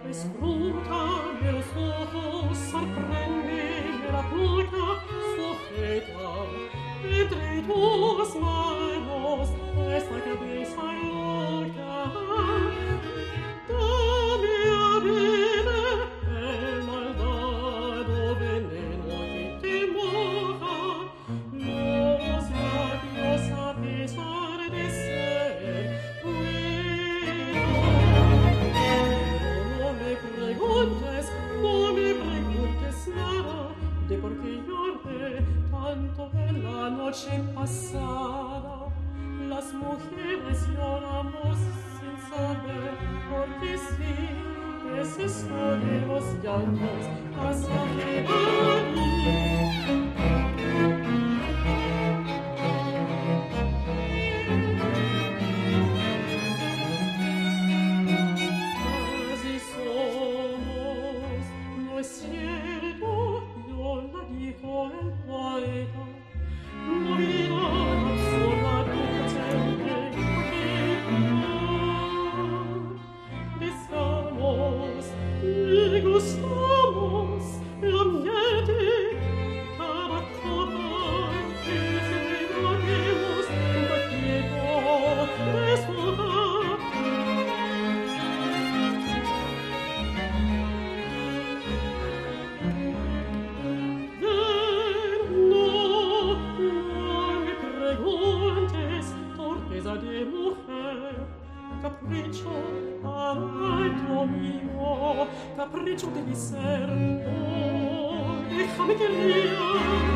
Escruta de los ojos, sorprende la puerta sujeta entre tus manos esta cabeza loca. Dame a beber el malvado veneno que te moja los labios a pesar de ser no me preguntes nada de por qué lloré tanto en la noche pasada. Las mujeres lloramos sin saber, porque sí, es esto de los llantos pasajeros. Gustamos la miete, cada copa que celebraremos un tiempo de soledad. No me preguntes, torpeza de mujer, capriccio, amor mío, capriccio devi ser. Oh, déjame que ría.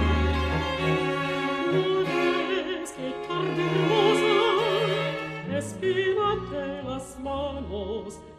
No ves que tarde hermosa, espínate las manos,